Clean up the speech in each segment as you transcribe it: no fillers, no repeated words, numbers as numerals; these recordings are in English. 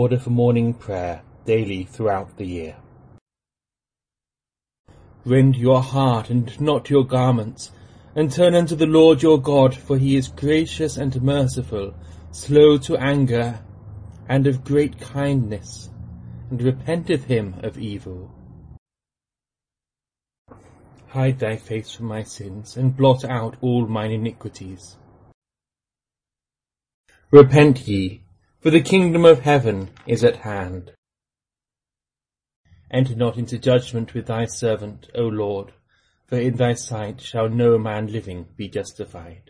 order for morning prayer daily throughout the year. Rend your heart and not your garments, and turn unto the Lord your God, for he is gracious and merciful, slow to anger, and of great kindness, and repenteth him of evil. Hide thy face from my sins, and blot out all mine iniquities. Repent ye, for the kingdom of heaven is at hand. Enter not into judgment with thy servant, O Lord, for in thy sight shall no man living be justified.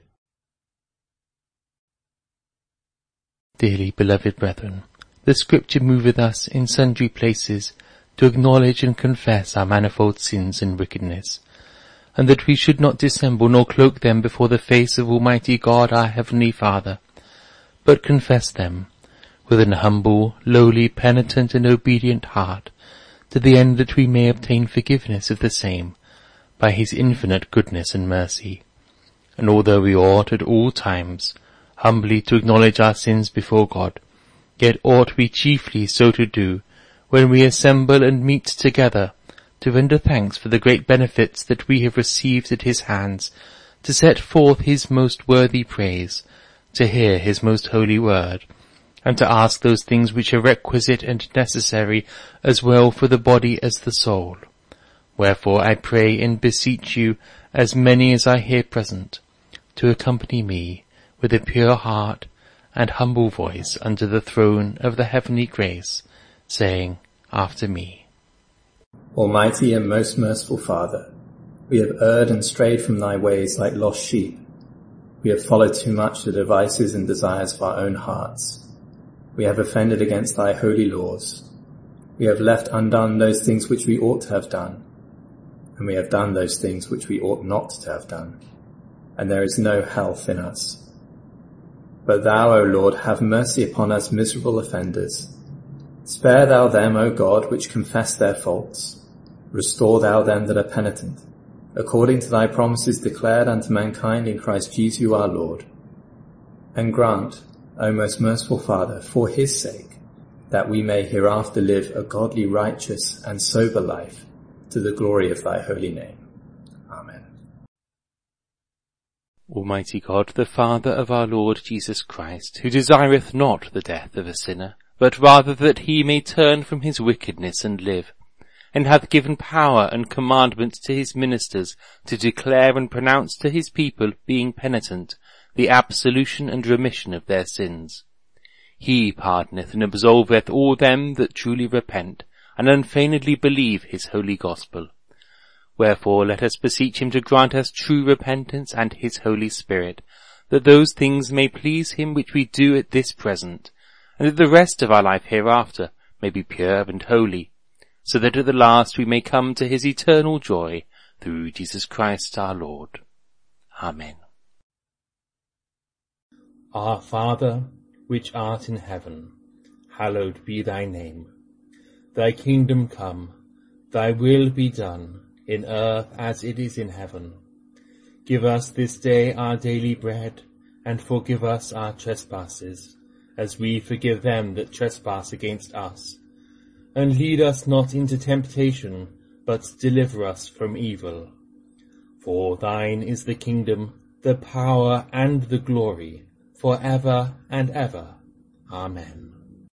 Dearly beloved brethren, the Scripture moveth us in sundry places to acknowledge and confess our manifold sins and wickedness, and that we should not dissemble nor cloak them before the face of Almighty God our Heavenly Father, but confess them with an humble, lowly, penitent and obedient heart, to the end that we may obtain forgiveness of the same by his infinite goodness and mercy. And although we ought at all times humbly to acknowledge our sins before God, yet ought we chiefly so to do when we assemble and meet together, to render thanks for the great benefits that we have received at his hands, to set forth his most worthy praise, to hear his most holy word, and to ask those things which are requisite and necessary as well for the body as the soul. Wherefore I pray and beseech you, as many as are here present, to accompany me with a pure heart and humble voice unto the throne of the heavenly grace, saying after me, Almighty and most merciful Father, we have erred and strayed from thy ways like lost sheep. We have followed too much the devices and desires of our own hearts. We have offended against thy holy laws. We have left undone those things which we ought to have done, and we have done those things which we ought not to have done, and there is no health in us. But thou, O Lord, have mercy upon us miserable offenders. Spare thou them, O God, which confess their faults. Restore thou them that are penitent, according to thy promises declared unto mankind in Christ Jesus our Lord. And grant, O most merciful Father, for his sake, that we may hereafter live a godly, righteous, and sober life, to the glory of thy holy name. Amen. Almighty God, the Father of our Lord Jesus Christ, who desireth not the death of a sinner, but rather that he may turn from his wickedness and live, and hath given power and commandment to his ministers to declare and pronounce to his people, being penitent, the absolution and remission of their sins. He pardoneth and absolveth all them that truly repent, and unfeignedly believe his holy gospel. Wherefore let us beseech him to grant us true repentance and his Holy Spirit, that those things may please him which we do at this present, and that the rest of our life hereafter may be pure and holy, so that at the last we may come to his eternal joy, through Jesus Christ our Lord. Amen. Our Father, which art in heaven, hallowed be thy name. Thy kingdom come, thy will be done, in earth as it is in heaven. Give us this day our daily bread, and forgive us our trespasses, as we forgive them that trespass against us. And lead us not into temptation, but deliver us from evil. For thine is the kingdom, the power, and the glory, for ever and ever. Amen.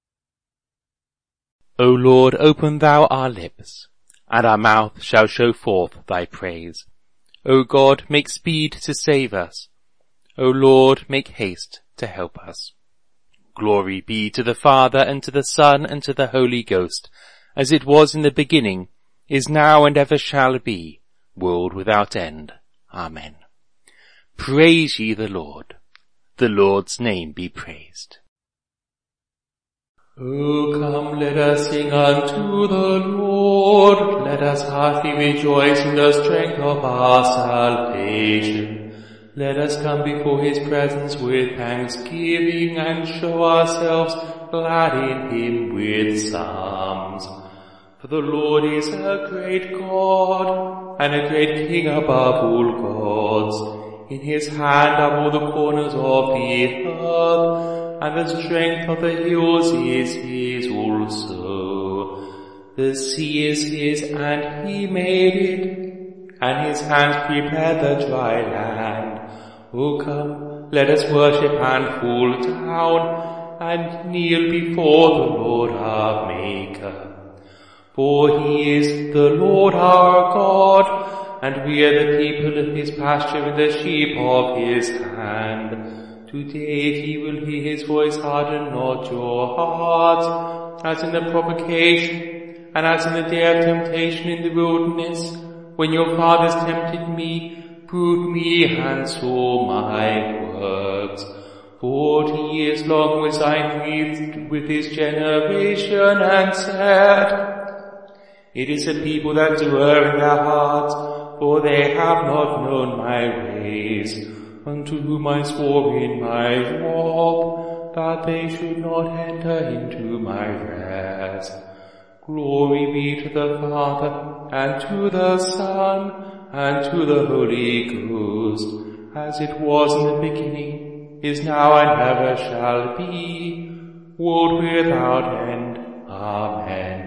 O Lord, open thou our lips, and our mouth shall show forth thy praise. O God, make speed to save us. O Lord, make haste to help us. Glory be to the Father, and to the Son, and to the Holy Ghost, as it was in the beginning, is now, and ever shall be, world without end. Amen. Praise ye the Lord. The Lord's name be praised. O come, let us sing unto the Lord. Let us heartily rejoice in the strength of our salvation. Let us come before his presence with thanksgiving, and show ourselves glad in him with psalms. For the Lord is a great God, and a great King above all gods. In his hand are all the corners of the earth. and the strength of the hills is his also. The sea is his, and he made it, and his hands prepared the dry land. O come, let us worship and fall down, and kneel before the Lord our Maker. For he is the Lord our God, and we are the people of his pasture and the sheep of his hand. Today if ye will hear his voice, harden not your hearts, as in the provocation, and as in the day of temptation in the wilderness, when your fathers tempted me, proved me, and saw my works. 40 years long was I grieved with his generation, and said, it is a people that do err in their hearts, for they have not known my ways, unto whom I swore in my wrath, that they should not enter into my rest. Glory be to the Father, and to the Son, and to the Holy Ghost, as it was in the beginning, is now, and ever shall be, world without end. Amen.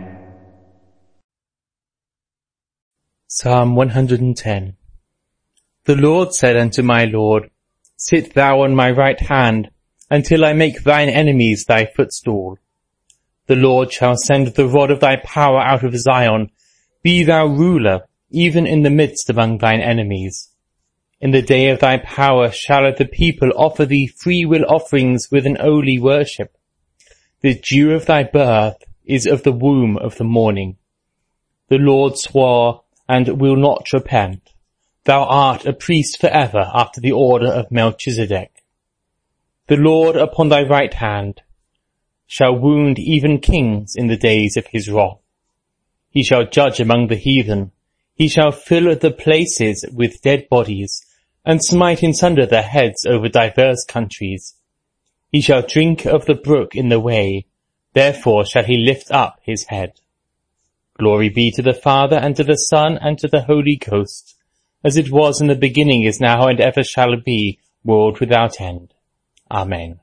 Psalm 110. The Lord said unto my Lord, sit thou on my right hand, until I make thine enemies thy footstool. The Lord shall send the rod of thy power out of Zion. Be thou ruler, even in the midst among thine enemies. In the day of thy power shall the people offer thee free will offerings with an holy worship. The dew of thy birth is of the womb of the morning. The Lord swore, and will not repent. Thou art a priest forever after the order of Melchizedek. The Lord upon thy right hand shall wound even kings in the days of his wrath. He shall judge among the heathen. He shall fill the places with dead bodies, and smite in sunder their heads over diverse countries. He shall drink of the brook in the way, therefore shall he lift up his head. Glory be to the Father, and to the Son, and to the Holy Ghost, as it was in the beginning, is now, and ever shall be, world without end. Amen.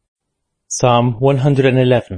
Psalm 111.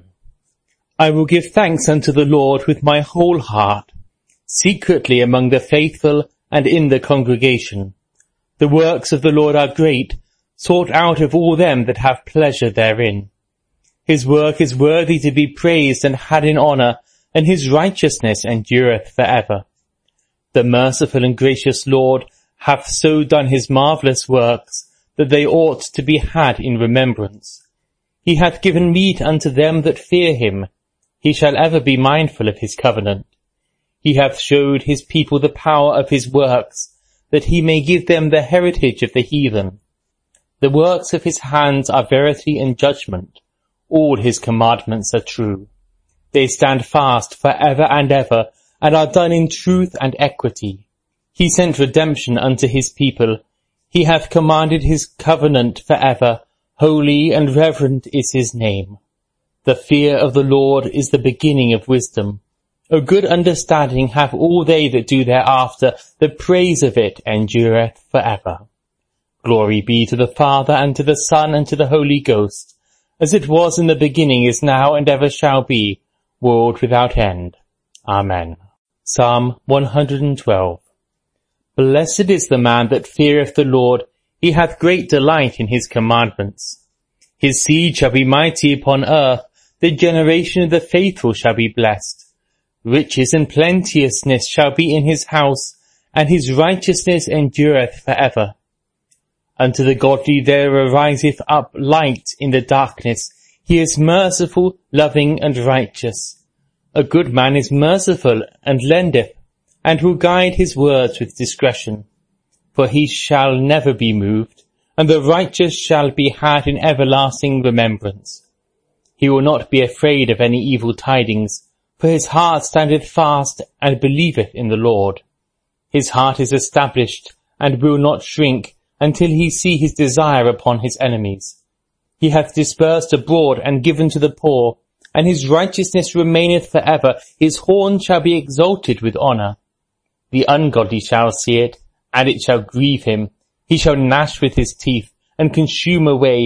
I will give thanks unto the Lord with my whole heart, secretly among the faithful and in the congregation. The works of the Lord are great, sought out of all them that have pleasure therein. His work is worthy to be praised and had in honour, and his righteousness endureth for ever. The merciful and gracious Lord hath so done his marvellous works, that they ought to be had in remembrance. He hath given meat unto them that fear him. He shall ever be mindful of his covenant. He hath showed his people the power of his works, that he may give them the heritage of the heathen. The works of his hands are verity and judgment. All his commandments are true. They stand fast for ever and ever, and are done in truth and equity. He sent redemption unto his people. He hath commanded his covenant for ever. Holy and reverend is his name. The fear of the Lord is the beginning of wisdom. A good understanding have all they that do thereafter. The praise of it endureth for ever. Glory be to the Father, and to the Son, and to the Holy Ghost, as it was in the beginning, is now, and ever shall be, world without end. Amen. Psalm 112. Blessed is the man that feareth the Lord. He hath great delight in his commandments. His seed shall be mighty upon earth. The generation of the faithful shall be blessed. Riches and plenteousness shall be in his house, and his righteousness endureth for ever. Unto the godly there ariseth up light in the darkness. He is merciful, loving, and righteous. A good man is merciful, and lendeth, and will guide his words with discretion. For he shall never be moved, and the righteous shall be had in everlasting remembrance. He will not be afraid of any evil tidings, for his heart standeth fast, and believeth in the Lord. His heart is established, and will not shrink, until he see his desire upon his enemies. He hath dispersed abroad and given to the poor, and his righteousness remaineth for ever. His horn shall be exalted with honour. The ungodly shall see it, and it shall grieve him. He shall gnash with his teeth, and consume away.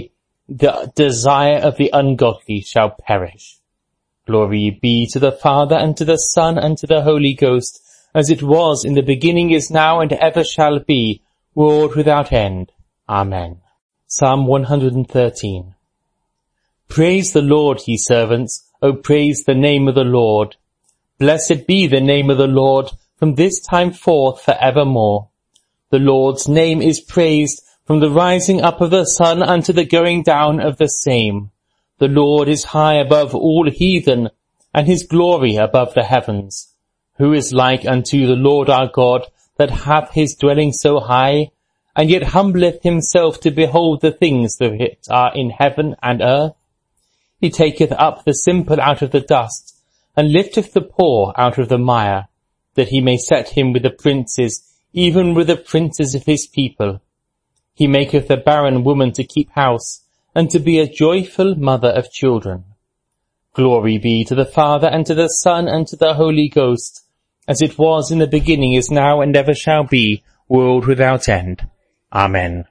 the desire of the ungodly shall perish. Glory be to the Father, and to the Son, and to the Holy Ghost, as it was in the beginning, is now, and ever shall be, world without end. Amen. Psalm 113. Praise the Lord, ye servants. O praise the name of the Lord. Blessed be the name of the Lord, from this time forth for evermore. The Lord's name is praised from the rising up of the sun unto the going down of the same. The Lord is high above all heathen, and his glory above the heavens. Who is like unto the Lord our God, that hath his dwelling so high, and yet humbleth himself to behold the things that are in heaven and earth? He taketh up the simple out of the dust, and lifteth the poor out of the mire, that he may set him with the princes, even with the princes of his people. He maketh the barren woman to keep house, and to be a joyful mother of children. Glory be to the Father, and to the Son, and to the Holy Ghost, as it was in the beginning, is now, and ever shall be, world without end. Amen.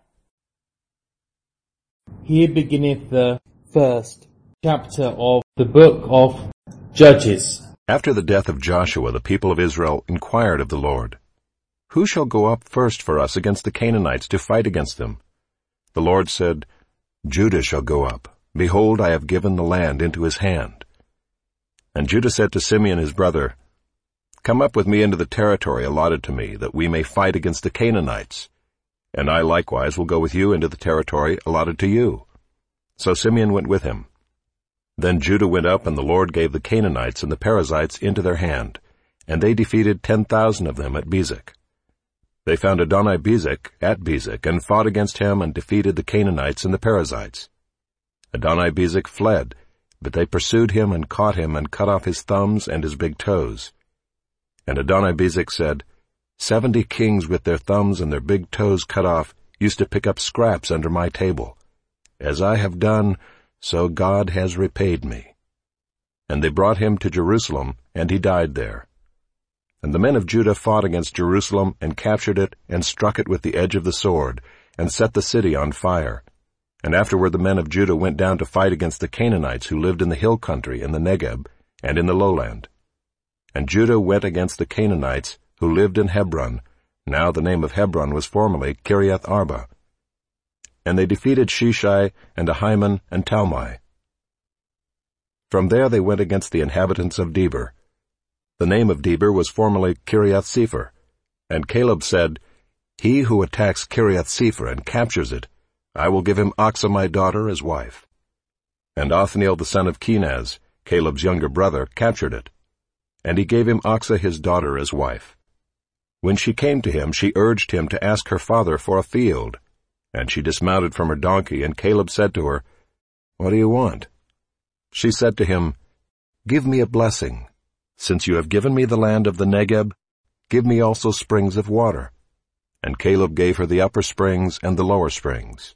Here beginneth the first chapter of the book of Judges. After the death of Joshua, the people of Israel inquired of the Lord, Who shall go up first for us against the Canaanites to fight against them? The Lord said, Judah shall go up. Behold, I have given the land into his hand. And Judah said to Simeon his brother, Come up with me into the territory allotted to me, that we may fight against the Canaanites. And I likewise will go with you into the territory allotted to you. So Simeon went with him. Then Judah went up, and the Lord gave the Canaanites and the Perizzites into their hand, and they defeated 10,000 of them at Bezek. They found Adoni-Bezek at Bezek, and fought against him, and defeated the Canaanites and the Perizzites. Adoni-Bezek fled, but they pursued him, and caught him, and cut off his thumbs and his big toes. And Adoni-Bezek said, 70 kings with their thumbs and their big toes cut off used to pick up scraps under my table. As I have done, so God has repaid me. And they brought him to Jerusalem, and he died there. And the men of Judah fought against Jerusalem, and captured it, and struck it with the edge of the sword, and set the city on fire. And afterward the men of Judah went down to fight against the Canaanites who lived in the hill country, in the Negeb, and in the lowland. And Judah went against the Canaanites who lived in Hebron. Now the name of Hebron was formerly Kiriath Arba. And they defeated Sheshai, and Ahiman, and Talmai. From there they went against the inhabitants of Debir. The name of Debir was formerly Kiriath-Sepher. And Caleb said, He who attacks Kiriath-Sepher and captures it, I will give him Achsah my daughter as wife. And Othniel the son of Kenaz, Caleb's younger brother, captured it. And he gave him Achsah his daughter as wife. When she came to him, she urged him to ask her father for a field. And she dismounted from her donkey, and Caleb said to her, What do you want? She said to him, Give me a blessing. Since you have given me the land of the Negeb, give me also springs of water. And Caleb gave her the upper springs and the lower springs.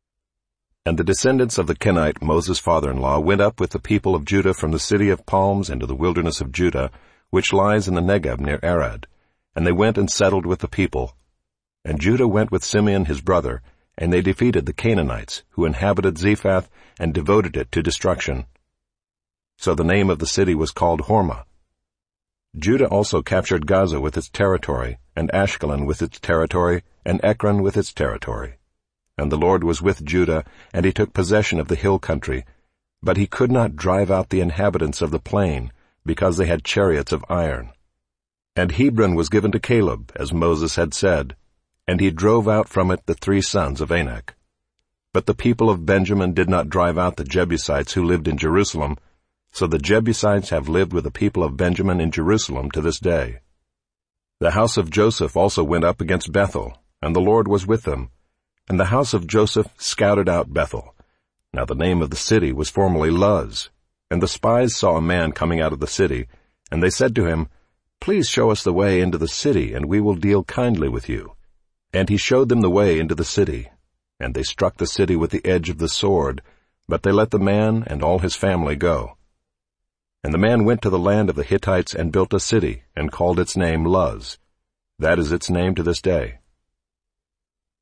And the descendants of the Kenite, Moses' father-in-law, went up with the people of Judah from the city of palms into the wilderness of Judah, which lies in the Negeb near Arad. And they went and settled with the people. And Judah went with Simeon his brother, and they defeated the Canaanites, who inhabited Zephath, and devoted it to destruction. So the name of the city was called Hormah. Judah also captured Gaza with its territory, and Ashkelon with its territory, and Ekron with its territory. And the Lord was with Judah, and he took possession of the hill country. But he could not drive out the inhabitants of the plain, because they had chariots of iron. And Hebron was given to Caleb, as Moses had said, and he drove out from it the 3 sons of Anak. But the people of Benjamin did not drive out the Jebusites who lived in Jerusalem, so the Jebusites have lived with the people of Benjamin in Jerusalem to this day. The house of Joseph also went up against Bethel, and the Lord was with them. And the house of Joseph scouted out Bethel. Now the name of the city was formerly Luz. And the spies saw a man coming out of the city, and they said to him, Please show us the way into the city, and we will deal kindly with you. And he showed them the way into the city. And they struck the city with the edge of the sword, but they let the man and all his family go. And the man went to the land of the Hittites and built a city, and called its name Luz. That is its name to this day.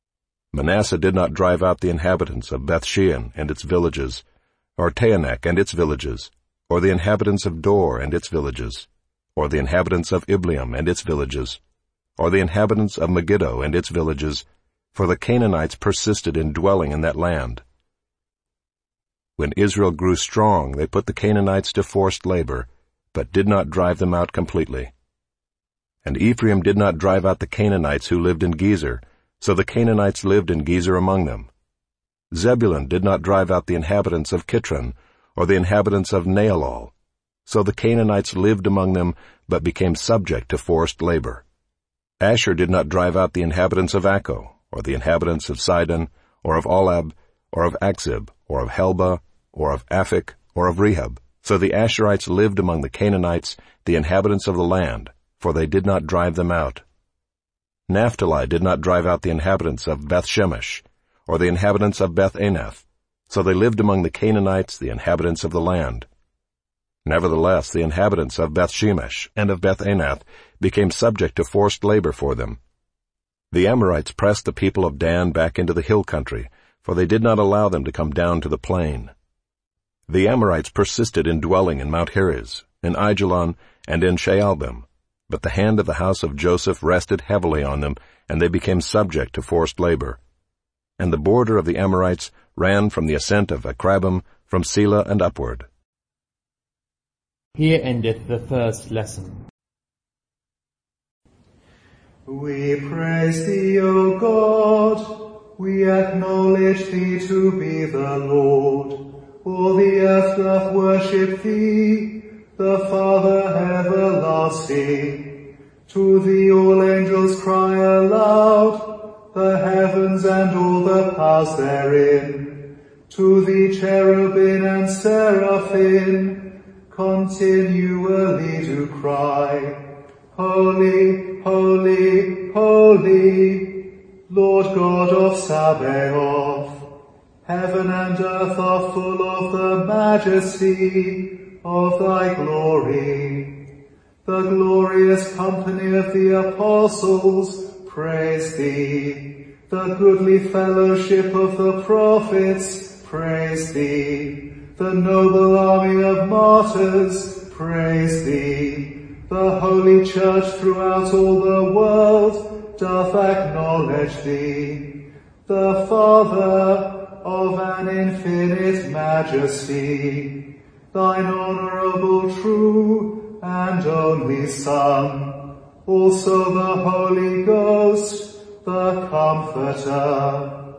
Manasseh did not drive out the inhabitants of Bethshean and its villages, or Taanach and its villages, or the inhabitants of Dor and its villages, or the inhabitants of Ibleam and its villages, or the inhabitants of Megiddo and its villages, for the Canaanites persisted in dwelling in that land. When Israel grew strong, they put the Canaanites to forced labor, but did not drive them out completely. And Ephraim did not drive out the Canaanites who lived in Gezer, so the Canaanites lived in Gezer among them. Zebulun did not drive out the inhabitants of Kitron, or the inhabitants of Naalol, so the Canaanites lived among them, but became subject to forced labor. Asher did not drive out the inhabitants of Akko, or the inhabitants of Sidon, or of Olab, or of Akzib, or of Helba, or of Aphik, or of Rehob. So the Asherites lived among the Canaanites, the inhabitants of the land, for they did not drive them out. Naphtali did not drive out the inhabitants of Bethshemesh, or the inhabitants of Beth-Anath, so they lived among the Canaanites, the inhabitants of the land. Nevertheless, the inhabitants of Bethshemesh and of Beth-Anath became subject to forced labor for them. The Amorites pressed the people of Dan back into the hill country, for they did not allow them to come down to the plain. The Amorites persisted in dwelling in Mount Heriz, in Aijalon, and in Shaalbim, but the hand of the house of Joseph rested heavily on them, and they became subject to forced labor. And the border of the Amorites ran from the ascent of Akrabim, from Selah and upward. Here endeth the first lesson. We praise thee, O God. We acknowledge thee to be the Lord. All the earth doth worship thee, the Father everlasting. To thee all angels cry aloud, the heavens and all the powers therein. To thee cherubim and seraphim continually do cry, Holy, holy, holy, Lord God of Sabaoth. Heaven and earth are full of the majesty of thy glory. The glorious company of the apostles praise thee. The goodly fellowship of the prophets praise thee. The noble army of martyrs praise thee. The holy church throughout all the world doth acknowledge thee. The Father of an infinite majesty, thine honorable, true, and only Son, also the Holy Ghost, the Comforter.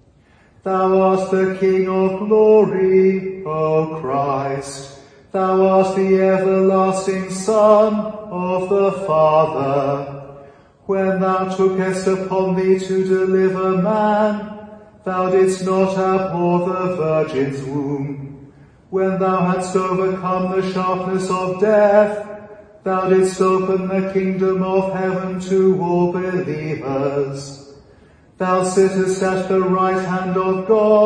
Thou art the King of glory, O Christ. Thou art the everlasting Son of the Father. When thou tookest upon thee to deliver man, thou didst not abhor the Virgin's womb. When thou hadst overcome the sharpness of death, thou didst open the kingdom of heaven to all believers. Thou sittest at the right hand of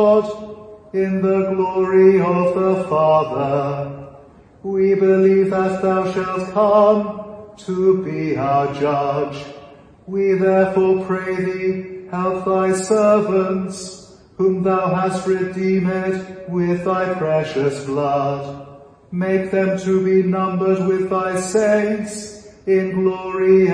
God, in the glory of the Father. We believe that thou shalt come to be our judge. We therefore pray thee, help thy servants, whom thou hast redeemed with thy precious blood. Make them to be numbered with thy saints in glory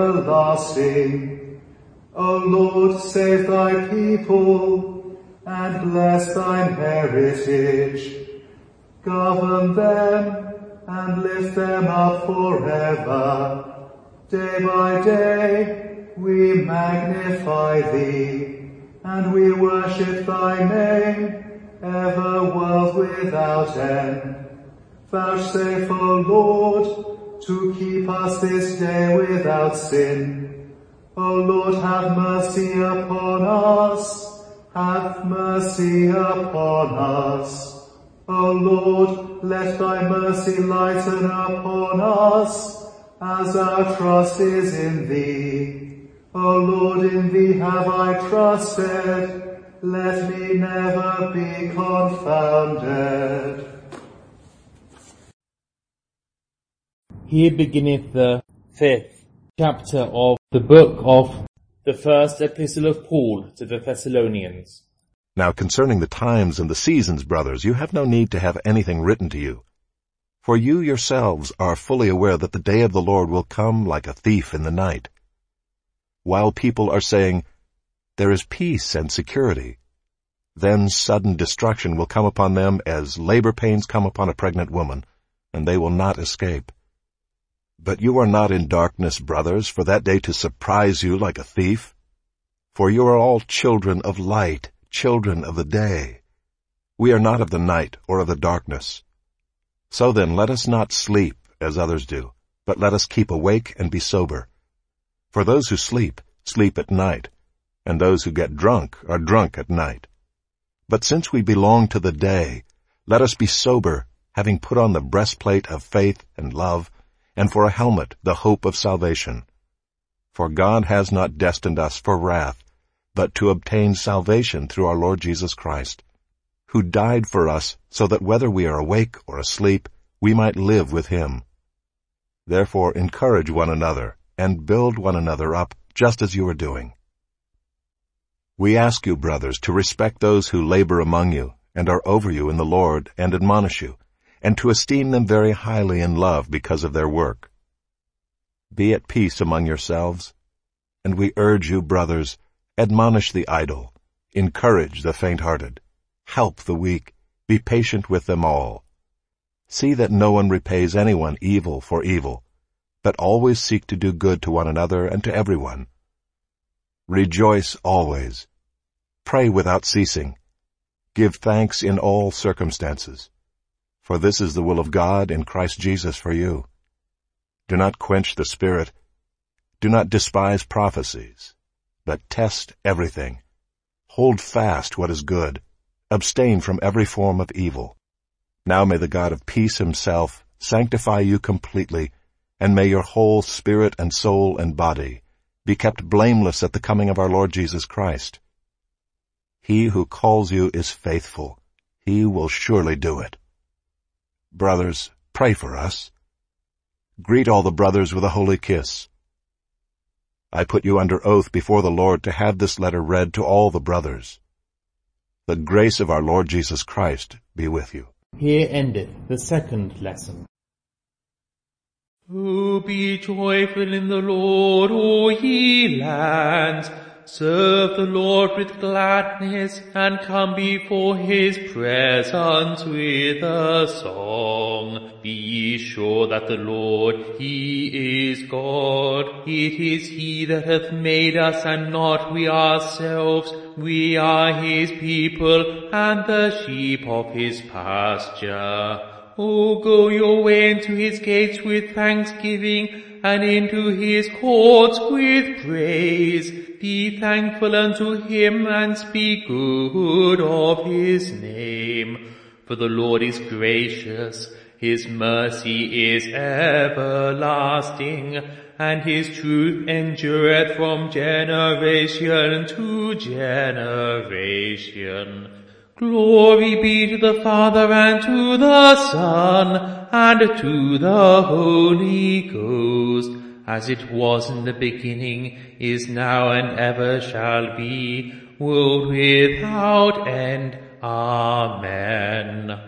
everlasting. O Lord, save thy people and bless thine heritage. Govern them and lift them up forever. Day by day we magnify thee, and we worship thy name, ever world without end. Vouchsafe, O Lord, to keep us this day without sin. O Lord, have mercy upon us, have mercy upon us. O Lord, let thy mercy lighten upon us, as our trust is in thee. O Lord, in thee have I trusted, let me never be confounded. Here beginneth the 5th chapter of the book of The first epistle of Paul to the Thessalonians. Now concerning the times and the seasons, brothers, you have no need to have anything written to you. For you yourselves are fully aware that the day of the Lord will come like a thief in the night. While people are saying, "There is peace and security," then sudden destruction will come upon them as labor pains come upon a pregnant woman, and they will not escape. But you are not in darkness, brothers, for that day to surprise you like a thief. For you are all children of light, children of the day. We are not of the night or of the darkness. So then let us not sleep as others do, but let us keep awake and be sober. For those who sleep, sleep at night, and those who get drunk are drunk at night. But since we belong to the day, let us be sober, having put on the breastplate of faith and love, and for a helmet the hope of salvation. For God has not destined us for wrath, but to obtain salvation through our Lord Jesus Christ, who died for us so that whether we are awake or asleep, we might live with him. Therefore encourage one another, and build one another up, just as you are doing. We ask you, brothers, to respect those who labor among you, and are over you in the Lord, and admonish you, and to esteem them very highly in love because of their work. Be at peace among yourselves, and we urge you, brothers, admonish the idle, encourage the faint-hearted, help the weak, be patient with them all. See that no one repays anyone evil for evil, but always seek to do good to one another and to everyone. Rejoice always. Pray without ceasing. Give thanks in all circumstances. For this is the will of God in Christ Jesus for you. Do not quench the Spirit. Do not despise prophecies, but test everything. Hold fast what is good. Abstain from every form of evil. Now may the God of peace himself sanctify you completely, and may your whole spirit and soul and body be kept blameless at the coming of our Lord Jesus Christ. He who calls you is faithful. He will surely do it. Brothers, pray for us. Greet all the brothers with a holy kiss. I put you under oath before the Lord to have this letter read to all the brothers. The grace of our Lord Jesus Christ be with you. Here endeth the second lesson. Oh, be joyful in the Lord, O ye lands. Serve the Lord with gladness, and come before his presence with a song. Be ye sure that the Lord, he is God. It is he that hath made us, and not we ourselves. We are his people, and the sheep of his pasture. O go your way into his gates with thanksgiving, and into his courts with praise. Be thankful unto him, and speak good of his name. For the Lord is gracious, his mercy is everlasting, and his truth endureth from generation to generation. Glory be to the Father, and to the Son, and to the Holy Ghost, as it was in the beginning, is now, and ever shall be, world without end. Amen.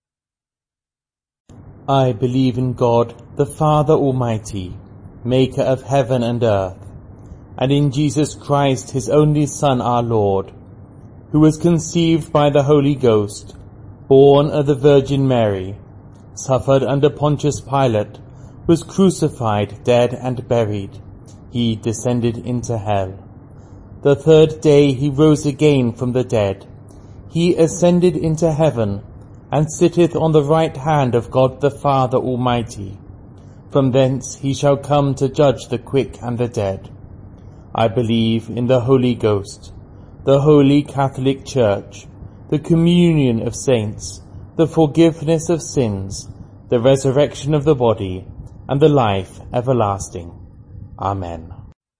I believe in God, the Father Almighty, maker of heaven and earth, and in Jesus Christ, his only Son, our Lord, who was conceived by the Holy Ghost, born of the Virgin Mary, suffered under Pontius Pilate, was crucified, dead, and buried. He descended into hell. The third day he rose again from the dead. He ascended into heaven, and sitteth on the right hand of God the Father Almighty. From thence he shall come to judge the quick and the dead. I believe in the Holy Ghost, the Holy Catholic Church, the communion of saints, the forgiveness of sins, the resurrection of the body, and the life everlasting. Amen.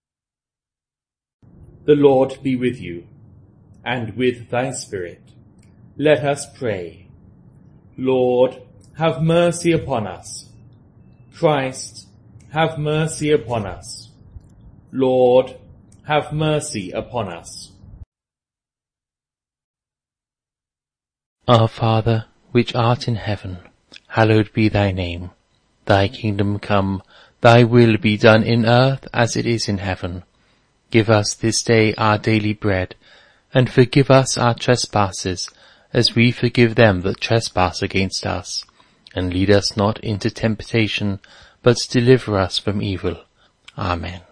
The Lord be with you, and with thy spirit. Let us pray. Lord, have mercy upon us. Christ, have mercy upon us. Lord, have mercy upon us. Our Father, which art in heaven, hallowed be thy name. Thy kingdom come, thy will be done in earth as it is in heaven. Give us this day our daily bread, and forgive us our trespasses, as we forgive them that trespass against us. And lead us not into temptation, but deliver us from evil. Amen.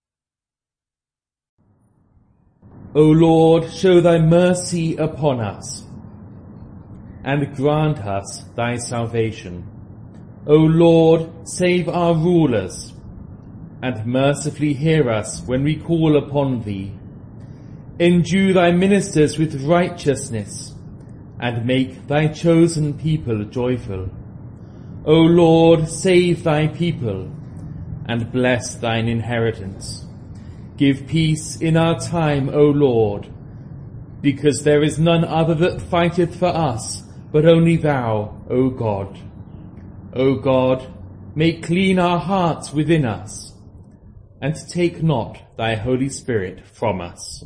O Lord, show thy mercy upon us, and grant us thy salvation. O Lord, save our rulers, and mercifully hear us when we call upon thee. Endue thy ministers with righteousness, and make thy chosen people joyful. O Lord, save thy people, and bless thine inheritance. Give peace in our time, O Lord, because there is none other that fighteth for us, but only thou, O God. O God, make clean our hearts within us, and take not thy Holy Spirit from us.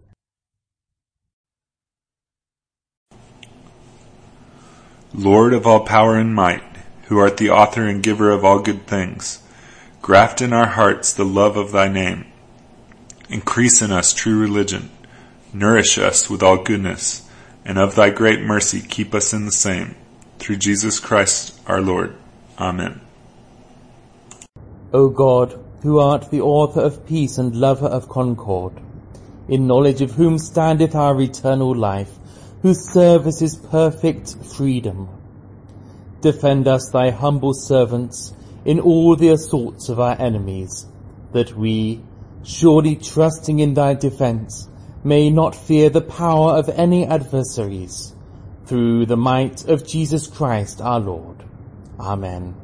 Lord of all power and might, who art the author and giver of all good things, graft in our hearts the love of thy name. Increase in us true religion, nourish us with all goodness, and of thy great mercy keep us in the same. Through Jesus Christ our Lord. Amen. O God, who art the author of peace and lover of concord, in knowledge of whom standeth our eternal life, whose service is perfect freedom, defend us, thy humble servants, in all the assaults of our enemies, that we, surely trusting in thy defence, may not fear the power of any adversaries, through the might of Jesus Christ our Lord. Amen.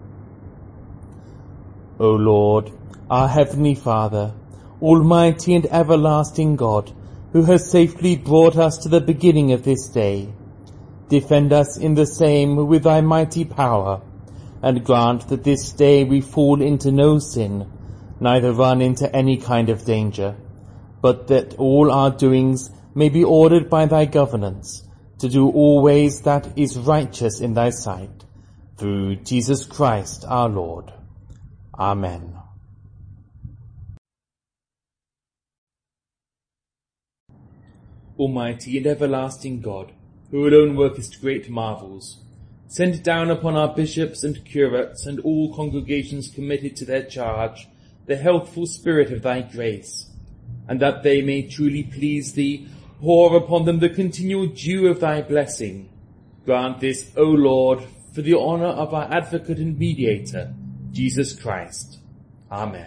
O Lord, our heavenly Father, almighty and everlasting God, who has safely brought us to the beginning of this day, defend us in the same with thy mighty power, and grant that this day we fall into no sin, neither run into any kind of danger, but that all our doings may be ordered by thy governance, to do always that is righteous in thy sight, through Jesus Christ our Lord. Amen. Almighty and everlasting God, who alone workest great marvels, send down upon our bishops and curates and all congregations committed to their charge the healthful spirit of thy grace, and that they may truly please thee, pour upon them the continual dew of thy blessing. Grant this, O Lord, for the honour of our advocate and mediator, Jesus Christ. Amen.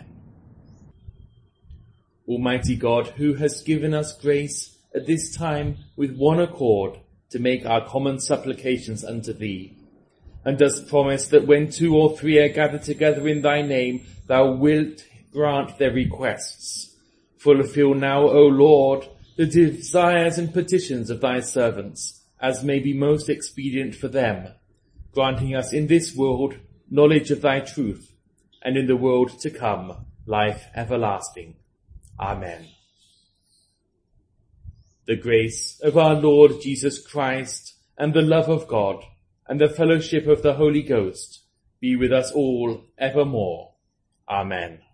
Almighty God, who hast given us grace at this time with one accord to make our common supplications unto thee, and dost promise that when 2 or 3 are gathered together in thy name, thou wilt grant their requests. Fulfill now, O Lord, the desires and petitions of thy servants, as may be most expedient for them, granting us in this world knowledge of thy truth, and in the world to come life everlasting. Amen. The grace of our Lord Jesus Christ, and the love of God, and the fellowship of the Holy Ghost be with us all evermore. Amen.